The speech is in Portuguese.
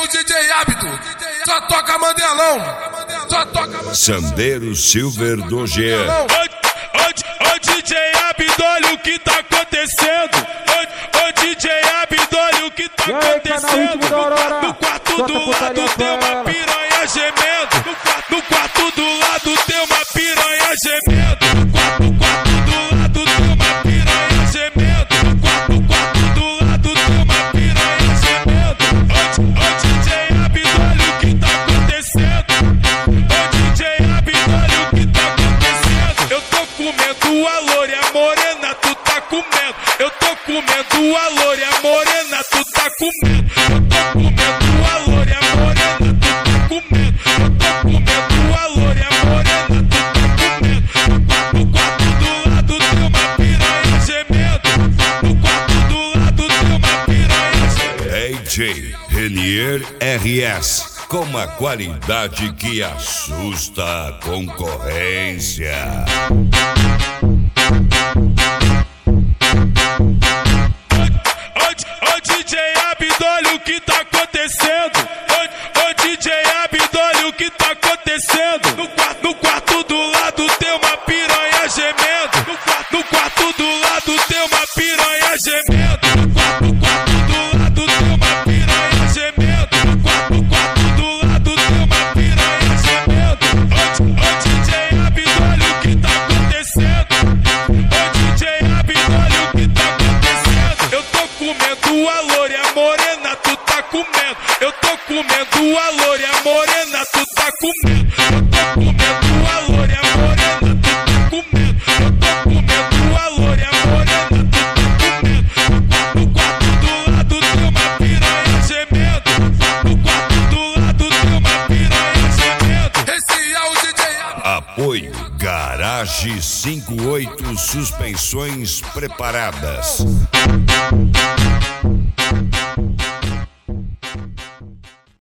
o DJ Hábito, só toca Mandelão, só toca Mandelão. Sandeiro Silver do G. Ô DJ Hábito, olha o que tá acontecendo. Ô DJ Hábito, olha o que tá acontecendo. No quarto do lado tem uma piranha gemendo. No quarto do lado tem uma piranha gemendo. No quarto do lado tem uma piranha gemendo. No quarto do lado tem uma piranha gemendo. Ô DJ Hábito, olha o que tá acontecendo. Ô DJ Hábito, olha o que tá acontecendo. Eu tô comendo a loura, a morena, tu tá comendo. Eu tô comendo a loura, a morena, tu tá comendo. Eu tô comendo a loura, a morena, tu tá comendo. Eu tô comendo a loura, a morena, tu tá comendo. No quarto do lado tem uma piranha gemendo. No quarto do lado tem uma piranha gemendo. DJ Renier RS, com a qualidade que assusta a concorrência. Ô DJ Hábito, olha o que tá acontecendo. Ô DJ Hábito, olha o que tá acontecendo. No quarto do lado tem uma piranha gemendo. No quarto do lado tem uma piranha gemendo. No quarto do lado tem uma piranha gemendo. No quarto do lado tem uma piranha gemendo. Ô DJ Hábito, olha o que tá acontecendo. Ô DJ Hábito, olha o que tá acontecendo. Eu tô comendo a loura, a morena, tu tá comendo. Eu tô comendo a loura, a morena, tu tá comendo. Eu tô comendo a loura, a morena, tu tá comendo. Eu tô comendo a loura, a morena, tu tá comendo. No quarto do lado tem uma piranha gemendo. No quarto do lado tem uma piranha gemendo. Esse é o DJ Hábito. Apoio Garage 58 Suspensões Preparadas.